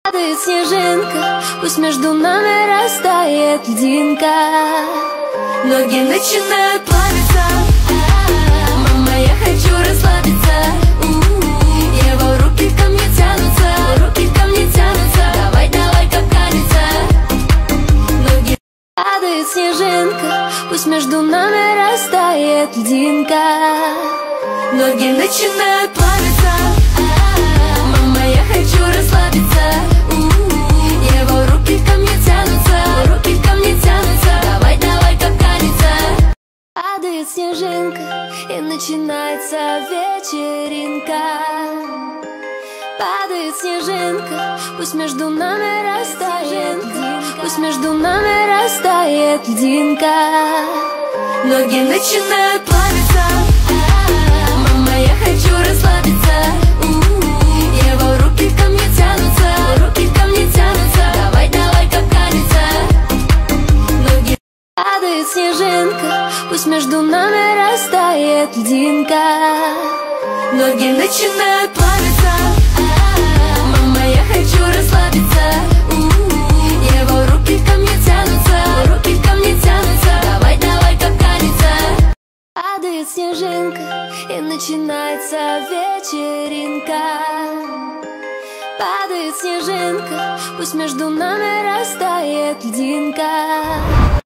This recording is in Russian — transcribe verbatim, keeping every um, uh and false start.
Падает снежинка, пусть между нами растает льдинка. Ноги начинают плавиться. Мама, я хочу расслабиться. Его руки ко мне тянутся, руки ко мне тянутся. Давай, давай, капканица. Ноги. Падает снежинка, пусть между нами растает льдинка. Ноги начинают плавиться. Мама, я хочу расслабиться. Его руки ко мне тянутся, руки ко мне тянутся. Давай, давай, капканица. Падает снежинка, и начинается вечеринка. Падает снежинка, пусть между нами растает льдинка. Пусть между нами растает льдинка. Ноги начинают плавиться. Мама, я хочу расслабиться. Его руки ко мне тянутся, руки ко мне тянутся. Давай, давай, капканица. Ноги. Падает снежинка, пусть между нами растает льдинка. Ноги начинают плавиться. Мама, я хочу расслабиться. Его руки ко мне тянутся, руки ко мне тянутся. Давай, давай, капканица. Падает снежинка, и начинается вечеринка. Падает снежинка, пусть между нами растает льдинка.